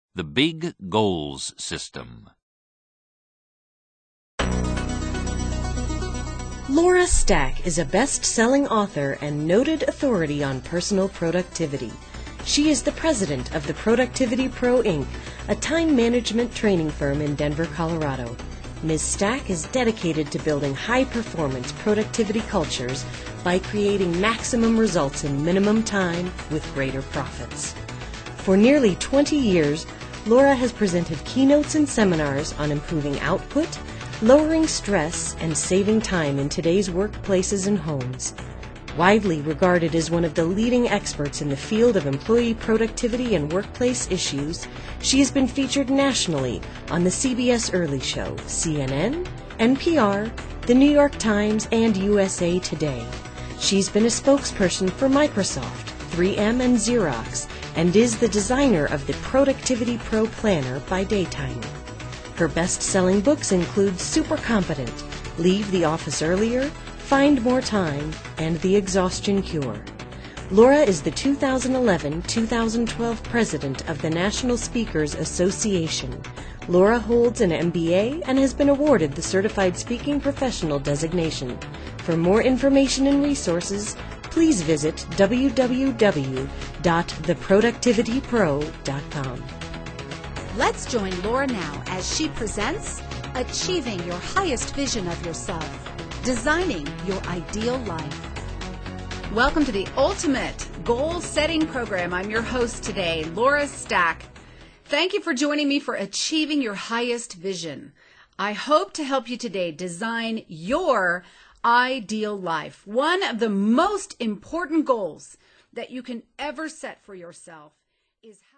The Big Goals System. Laura Stack is a best-selling author and noted authority on personal productivity. She is the president of the Productivity Pro, Inc., a time management training firm in Denver, Colorado. Ms. Stack is dedicated to building high-performance productivity cultures by creating maximum results in minimum time with greater profits. For nearly 20 years, Laura has presented keynotes and seminars on improving output, lowering stress, and saving time in today's workplaces and homes. Widely regarded as one of the leading experts in the field of employee productivity and workplace issues, she has been featured nationally on the CBS Early Show, CNN, NPR, The New York Times, and USA Today. She's been a spokesperson for Microsoft, 3M, and Xerox, and is the designer of the Productivity Pro Planner by Daytimer. Her best-selling books include Super Competent, Leave the Office Earlier, Find More Time, and The Exhaustion Cure. Laura is the 2011-2012 president of the National Speakers Association. Laura holds an MBA and has been awarded the Certified Speaking Professional designation. For more information and resources, please visit www.theproductivitypro.com. Let's join Laura now as she presents Achieving Your Highest Vision of Yourself, Designing Your Ideal Life. Welcome to the Ultimate Goal Setting Program. I'm your host today, Laura Stack. Thank you for joining me for Achieving Your Highest Vision. I hope to help you today design your ideal life. One of the most important goals that you can ever set for yourself is how